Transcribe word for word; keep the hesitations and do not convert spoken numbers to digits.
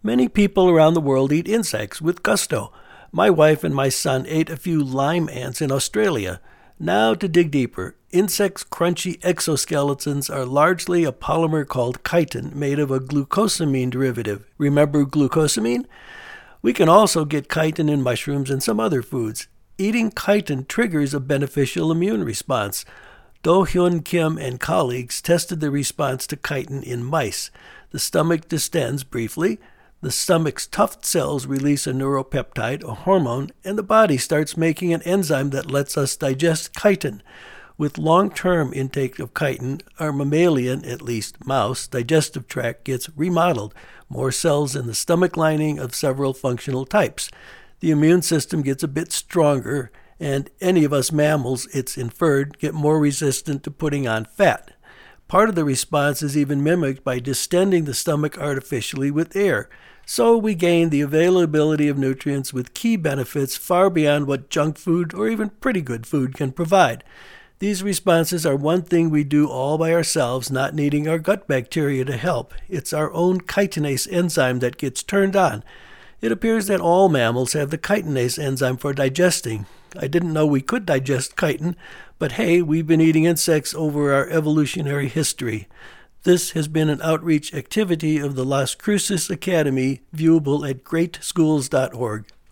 Many people around the world eat insects with gusto. My wife and my son ate a few lime ants in Australia. Now to dig deeper. Insects' crunchy exoskeletons are largely a polymer called chitin made of a glucosamine derivative. Remember glucosamine? We can also get chitin in mushrooms and some other foods. Eating chitin triggers a beneficial immune response. Do Hyun Kim and colleagues tested the response to chitin in mice. The stomach distends briefly. The stomach's tuft cells release a neuropeptide, a hormone, and the body starts making an enzyme that lets us digest chitin. With long-term intake of chitin, our mammalian, at least mouse, digestive tract gets remodeled, more cells in the stomach lining of several functional types. The immune system gets a bit stronger, and any of us mammals, it's inferred, get more resistant to putting on fat. Part of the response is even mimicked by distending the stomach artificially with air. So we gain the availability of nutrients with key benefits far beyond what junk food or even pretty good food can provide. These responses are one thing we do all by ourselves, not needing our gut bacteria to help. It's our own chitinase enzyme that gets turned on. It appears that all mammals have the chitinase enzyme for digesting. I didn't know we could digest chitin, but hey, we've been eating insects over our evolutionary history. This has been an outreach activity of the Las Cruces Academy, viewable at great schools dot org.